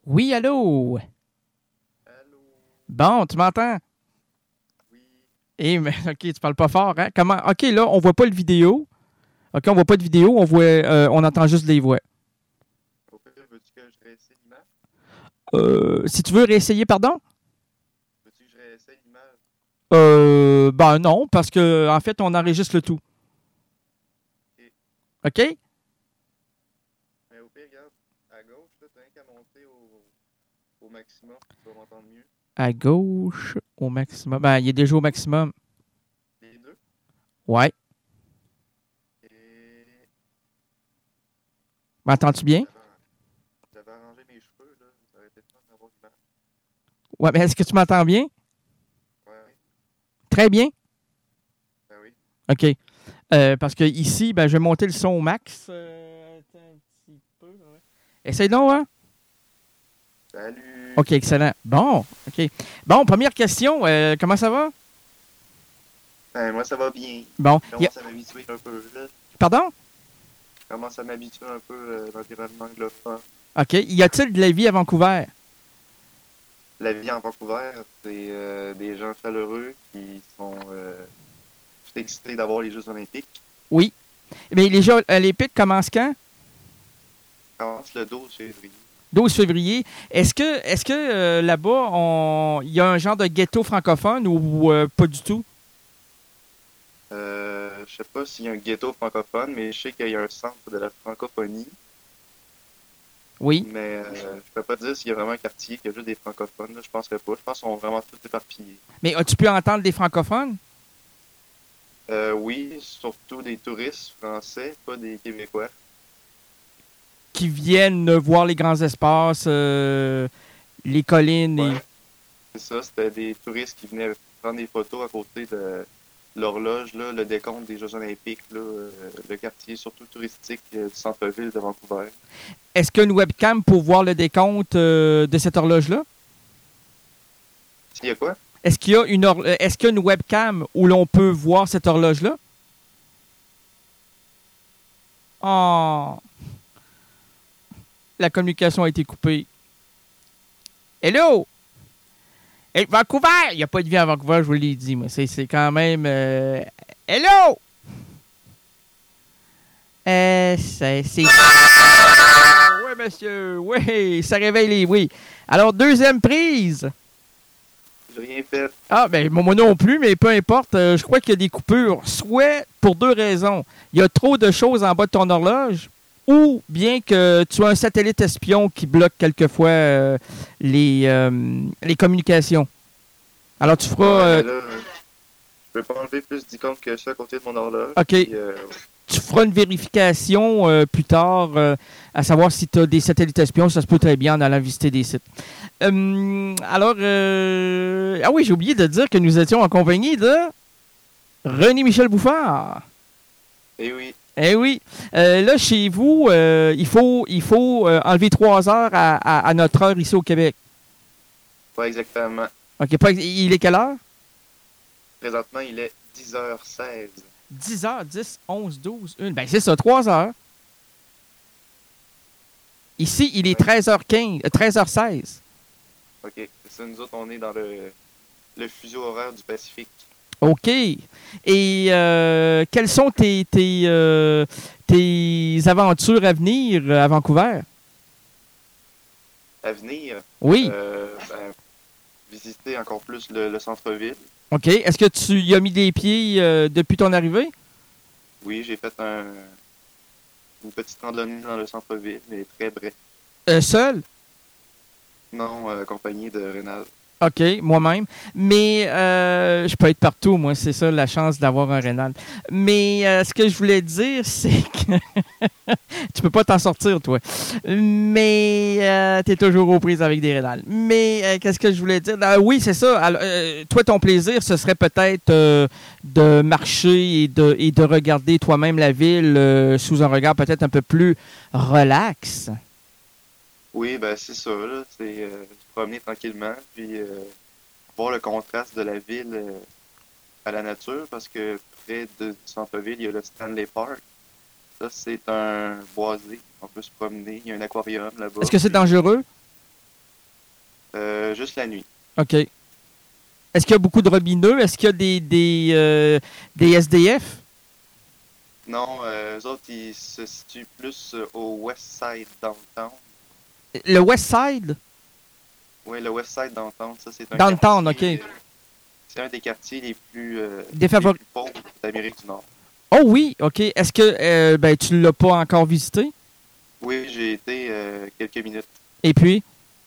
Oui, allô? Allô? Bon, tu m'entends? Oui. OK, tu parles pas fort, hein? Comment? OK, là, on voit pas le vidéo. OK, on voit pas de vidéo, on entend juste les voix. Au pire, veux-tu que je réessaye l'image? Si tu veux réessayer, pardon? Veux-tu que je réessaye l'image? Ben non, parce que en fait, on enregistre le tout. Ok. OK? Mais au pire, regarde, à gauche, là, t'as rien qu'à monter au maximum, tu vas m'entendre mieux. À gauche, au maximum. Ben, il est déjà au maximum. Les deux. Ouais. Et M'entends-tu bien? j'avais arrangé mes cheveux, là. Ça aurait été le fun d'avoir l'image. Ouais, mais est-ce que tu m'entends bien? Ouais, Très bien? ben oui. OK. Parce que ici, ben, je vais monter le son au max. Attends un petit peu. Ouais. Essaye donc, hein? Salut! OK, excellent. Bon, OK. Bon, première question. Comment ça va? Ben, moi, ça va bien. Bon. Je commence à m'habituer un peu, là. Pardon? Je commence à m'habituer un peu à l'environnement anglophone. OK. Y a-t-il de la vie à Vancouver? La vie en Vancouver, c'est des gens chaleureux qui sont tout excités d'avoir les Jeux olympiques. Oui. Mais les Jeux olympiques commencent quand? Ça commence le 12 février. 12 février. Est-ce que là-bas, il y a un genre de ghetto francophone ou pas du tout? Je sais pas s'il y a un ghetto francophone, mais je sais qu'il y a un centre de la francophonie. Oui. Mais je peux pas dire s'il y a vraiment un quartier qui a juste des francophones. Là. Je penserais pas. Je pense qu'ils sont vraiment tous éparpillés. Mais as-tu pu entendre des francophones Oui, surtout des touristes français, pas des Québécois. qui viennent voir les grands espaces, les collines et... Ouais, c'est ça. C'était des touristes qui venaient prendre des photos à côté de l'horloge, là, le décompte des Jeux olympiques, là, le quartier surtout touristique du centre-ville de Vancouver. Est-ce qu'il y a une webcam pour voir le décompte de cette horloge-là? S'il y a quoi? Est-ce qu'il y a est-ce qu'il y a une webcam où l'on peut voir cette horloge-là? Oh, la communication a été coupée. Hello! Hey, Vancouver! Il n'y a pas de vie à Vancouver, je vous l'ai dit. Mais c'est quand même... Hello! C'est... Oui, monsieur. Oui, ça réveille les... Oui. Alors, deuxième prise. J'ai rien fait. Ah, ben, moi non plus, mais peu importe. Je crois qu'il y a des coupures. Soit pour deux raisons. Il y a trop de choses en bas de ton horloge, ou bien que tu as un satellite espion qui bloque quelquefois les communications. Alors, tu feras... Ouais, mais là, je peux pas enlever plus d'icônes que ça à côté de mon horloge. OK. Puis, Tu feras une vérification plus tard, à savoir si tu as des satellites espions. Ça se peut très bien en allant visiter des sites. Alors, ah oui, j'ai oublié de dire que nous étions en compagnie de René-Michel Bouffard. eh oui, Eh oui. Là, chez vous, il faut enlever 3 heures à notre heure ici au Québec. pas exactement. OK, il est quelle heure? Présentement, il est 10h16. 10h, 10, 11, 12, 1. Ben, c'est ça, 3 heures. Ici, il est Ouais. 13h15, 13h16. OK. C'est ça, nous autres, on est dans le fuseau horaire du Pacifique. OK. Et quelles sont tes aventures à venir à Vancouver? À venir, Oui. ben, visiter encore plus le centre-ville. OK. Est-ce que tu y as mis des pieds depuis ton arrivée? Oui, j'ai fait une petite randonnée dans le centre-ville, mais très bref. Seul? Non, accompagné de Rénal. OK, moi-même. Mais je peux être partout, moi. C'est ça, la chance d'avoir un rénal. Mais ce que je voulais dire, c'est que tu peux pas t'en sortir, toi. Mais tu es toujours aux prises avec des rénales. Mais qu'est-ce que je voulais dire? Oui, c'est ça. Alors, toi, ton plaisir, ce serait peut-être de marcher et de regarder toi-même la ville sous un regard peut-être un peu plus relax. Oui, ben c'est ça, là. C'est se promener tranquillement, puis voir le contraste de la ville à la nature, parce que près du centre-ville, il y a le Stanley Park. Ça, c'est un boisé. On peut se promener. Il y a un aquarium là-bas. Est-ce que c'est Puis- dangereux? Juste la nuit. OK. Est-ce qu'il y a beaucoup de robineux? Est-ce qu'il y a des SDF? Non, eux autres, ils se situent plus au West Side Downtown. Le West Side? Oui, le West Side Downtown, ça, c'est un Downtown, quartier, OK. c'est un des quartiers les plus Défavori... pauvres d'Amérique du Nord. Oh oui, OK. Est-ce que tu l'as pas encore visité? Oui, j'ai été quelques minutes. Et puis?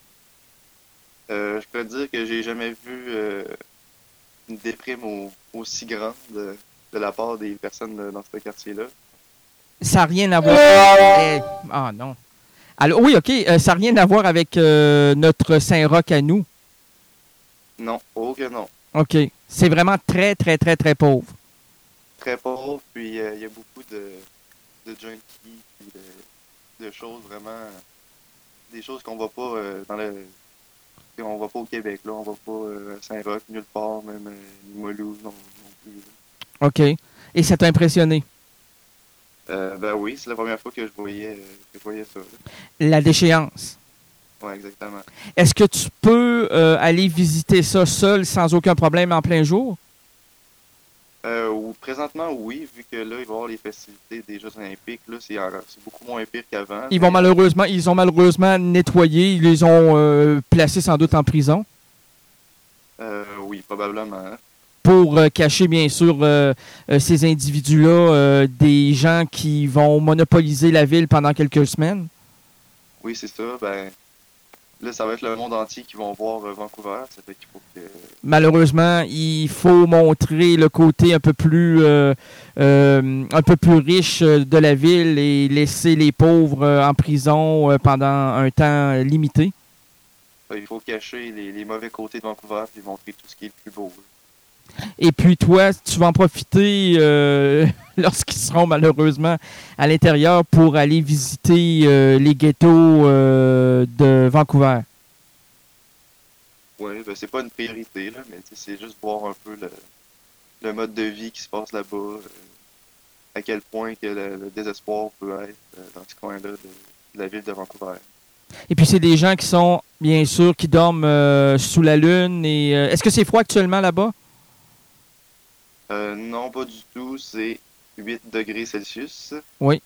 Je peux te dire que j'ai jamais vu une déprime aussi grande de la part des personnes dans ce quartier-là. Ça n'a rien à voir. Ah non. Alors, oui, OK. Ça n'a rien à voir avec notre Saint-Roch à nous. Non, oh que non. OK. C'est vraiment très, très, très, très pauvre. Très pauvre, puis il y a beaucoup de junkies, puis de choses vraiment... Des choses qu'on voit pas dans le... On va pas au Québec, là. On va pas à Saint-Roch, nulle part, même Limoilou, non plus. Là. OK. Et ça t'a impressionné? Ben oui, c'est la première fois que je voyais ça. Là. La déchéance. Ouais, exactement. Est-ce que tu peux aller visiter ça seul sans aucun problème en plein jour? Présentement, oui, vu que là, il va y avoir les festivités des Jeux olympiques, là, c'est beaucoup moins pire qu'avant. Ils ont malheureusement nettoyé, ils les ont placés sans doute en prison. Oui, probablement. Pour cacher, bien sûr, ces individus-là, des gens qui vont monopoliser la ville pendant quelques semaines. Oui, c'est ça. Ben, là, ça va être le monde entier qui vont voir Vancouver. Ça fait qu'il faut que... Malheureusement, il faut montrer le côté un peu plus riche de la ville et laisser les pauvres en prison pendant un temps limité. Il faut cacher les mauvais côtés de Vancouver et montrer tout ce qui est le plus beau. Et puis toi, tu vas en profiter lorsqu'ils seront malheureusement à l'intérieur pour aller visiter les ghettos de Vancouver. Oui, ben c'est pas une priorité, là, mais c'est juste voir un peu le mode de vie qui se passe là-bas, à quel point que le désespoir peut être dans ce coin-là de la ville de Vancouver. Et puis c'est des gens qui sont, bien sûr, qui dorment sous la lune. Et est-ce que c'est froid actuellement là-bas? Non, pas du tout. C'est 8 degrés Celsius. Oui.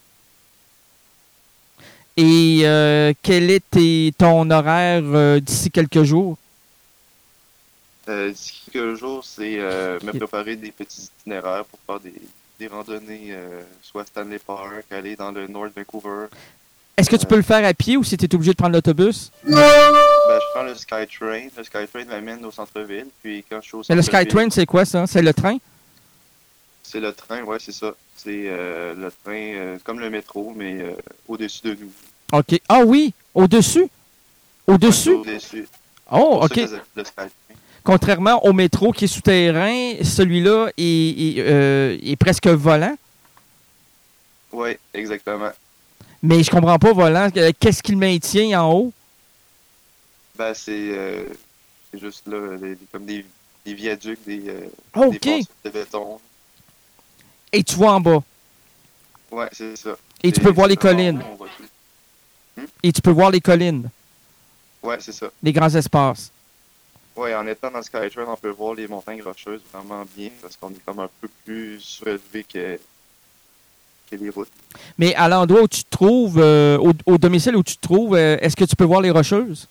Et quel est ton horaire d'ici quelques jours? D'ici quelques jours, c'est me préparer des petits itinéraires pour faire des randonnées, soit Stanley Park, aller dans le North Vancouver. Est-ce que tu peux le faire à pied ou si tu es obligé de prendre l'autobus? Ben, je prends le SkyTrain. Le SkyTrain m'amène au centre-ville. Puis quand je suis au Mais le centre-ville... SkyTrain, c'est quoi ça? C'est le train? C'est le train, ouais, c'est ça. C'est le train comme le métro, mais au-dessus de nous. OK. Ah oui! Au-dessus? Au-dessus? Ouais, au-dessus. Oh, Pour OK. ça que le SkyTrain. Contrairement au métro qui est souterrain, celui-là est presque volant. Oui, exactement. Mais je comprends pas, volant. Qu'est-ce qu'il maintient en haut? Ben, c'est juste là, comme des viaducs, des OK. passes de béton. Et tu vois en bas. Ouais, c'est ça. Et tu peux voir les c'est vraiment collines. beau, on voit tout. Et tu peux voir les collines, Ouais, c'est ça. les grands espaces. Ouais, en étant dans SkyTrain, on peut voir les montagnes rocheuses vraiment bien parce qu'on est comme un peu plus surélevé que les routes. Mais à l'endroit où tu te trouves, au domicile où tu te trouves, est-ce que tu peux voir les rocheuses?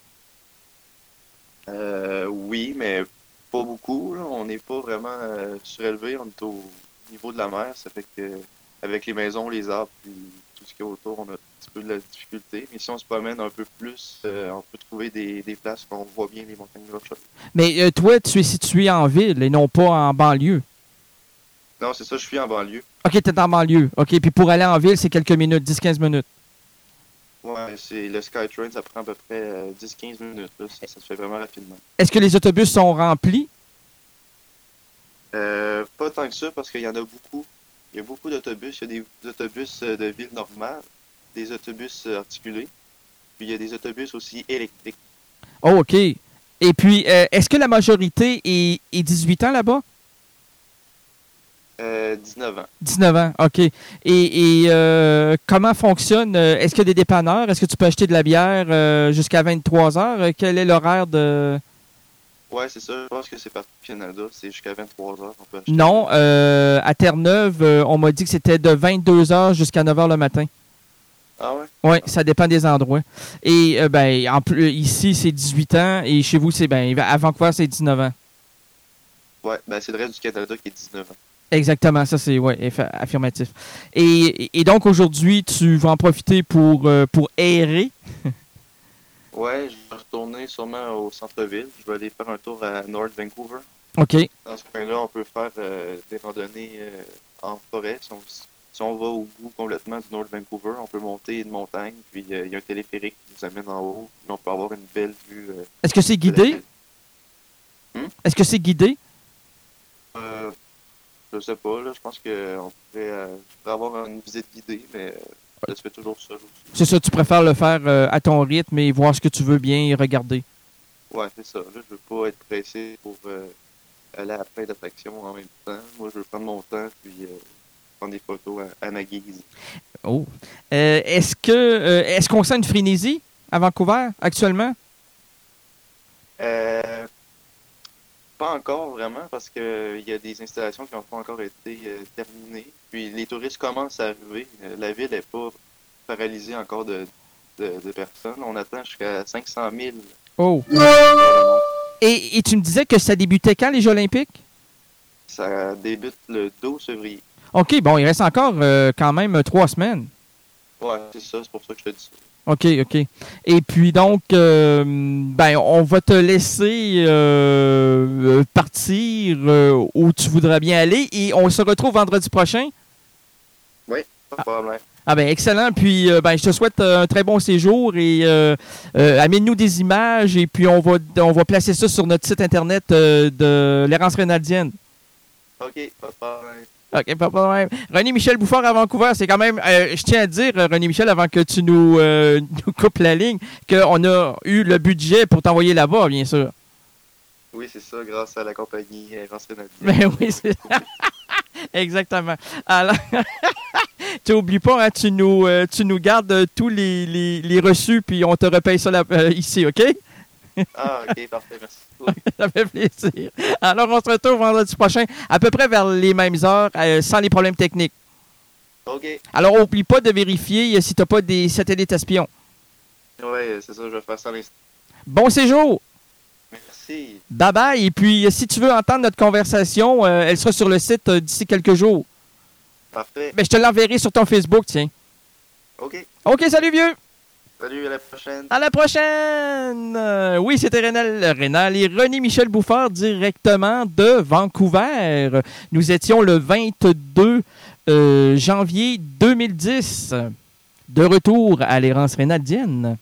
Oui, mais pas beaucoup. Là. On n'est pas vraiment surélevé. On est au niveau de la mer. Ça fait que avec les maisons, les arbres, puis tout ce qu'il y a autour, on a un petit peu de la difficulté. Mais si on se promène un peu plus, on peut trouver des places où on voit bien les montagnes rocheuses. Mais toi, tu es situé en ville et non pas en banlieue. Non, c'est ça, je suis en banlieue. OK, tu es en banlieue. OK, puis pour aller en ville, c'est quelques minutes, 10-15 minutes. Ouais, c'est le SkyTrain, ça prend à peu près 10-15 minutes. Là. Ça se fait vraiment rapidement. Est-ce que les autobus sont remplis? Pas tant que ça, parce qu'il y en a beaucoup. Il y a beaucoup d'autobus. Il y a des autobus de ville normale, des autobus articulés, puis il y a des autobus aussi électriques. Oh, OK. Et puis, est-ce que la majorité est 18 ans là-bas? 19 ans. 19 ans, OK. Et comment fonctionne? Est-ce qu'il y a des dépanneurs? Est-ce que tu peux acheter de la bière jusqu'à 23 heures? Quel est l'horaire de... Ouais, c'est ça. Je pense que c'est partout au Canada. C'est jusqu'à 23 heures qu'on peut acheter. Non, à Terre-Neuve, on m'a dit que c'était de 22 heures jusqu'à 9 heures le matin. Ah ouais? Oui, ça dépend des endroits. Et ben, en plus, ici, c'est 18 ans et chez vous, c'est à Vancouver, c'est 19 ans. Ouais, ben c'est le reste du Canada qui est 19 ans. Exactement, ça c'est affirmatif. Et donc aujourd'hui, tu vas en profiter pour errer. Ouais, je vais retourner sûrement au centre-ville. Je vais aller faire un tour à North Vancouver. OK. Dans ce coin-là, on peut faire des randonnées en forêt. Si on va au bout complètement du North Vancouver, on peut monter une montagne, puis il y a un téléphérique qui nous amène en haut, puis on peut avoir une belle vue. Est-ce que c'est guidé? Est-ce que c'est guidé? Je sais pas, là. Je pense qu'on pourrait avoir une visite guidée, mais ça se fait toujours seul aussi. C'est ça, tu préfères le faire à ton rythme et voir ce que tu veux bien regarder. Ouais, c'est ça. Là, je veux pas être pressé pour aller à plein d'attractions en même temps. Moi, je veux prendre mon temps, puis prendre des photos à ma guise. Oh. Est-ce qu'on sent une frénésie à Vancouver actuellement? Pas encore vraiment, parce qu'il y a des installations qui n'ont pas encore été terminées. Puis les touristes commencent à arriver. La ville n'est pas paralysée encore de personnes. On attend jusqu'à 500 000. Oh. Et tu me disais que ça débutait quand, les Jeux olympiques? Ça débute le 12 février. OK, bon, il reste encore quand même 3 semaines. Ouais, c'est ça, c'est pour ça que je te dis ça. OK. Et puis donc, on va te laisser partir où tu voudrais bien aller et on se retrouve vendredi prochain. Oui, pas de problème. Ah ben excellent. Puis je te souhaite un très bon séjour et amène-nous des images et puis on va placer ça sur notre site internet de l'Errance Rénaldienne. OK, pas de problème. OK, pas de problème. René-Michel Bouffard à Vancouver, c'est quand même, je tiens à dire, René-Michel, avant que tu nous coupes la ligne, qu'on a eu le budget pour t'envoyer là-bas, bien sûr. Oui, c'est ça, grâce à la compagnie Errance Rénaldienne. Ben oui, c'est ça. Exactement. Alors, tu n'oublies pas, hein, tu nous gardes tous les reçus, puis on te repaye ça ici, OK? Ah, OK, parfait, merci. Ça fait plaisir. Alors, on se retrouve vendredi prochain, à peu près vers les mêmes heures, sans les problèmes techniques. OK. Alors, n'oublie pas de vérifier si tu n'as pas des satellites espions. Oui, c'est ça, je vais faire ça à l'instant. Bon séjour! Merci. Bye-bye. Et puis, si tu veux entendre notre conversation, elle sera sur le site d'ici quelques jours. Parfait. Ben, je te l'enverrai sur ton Facebook, tiens. OK. OK, salut, vieux! Salut, à la prochaine. À la prochaine! Oui, c'était Rénal et René-Michel Bouffard directement de Vancouver. Nous étions le 22 janvier 2010. De retour à l'Errance Rénaldienne.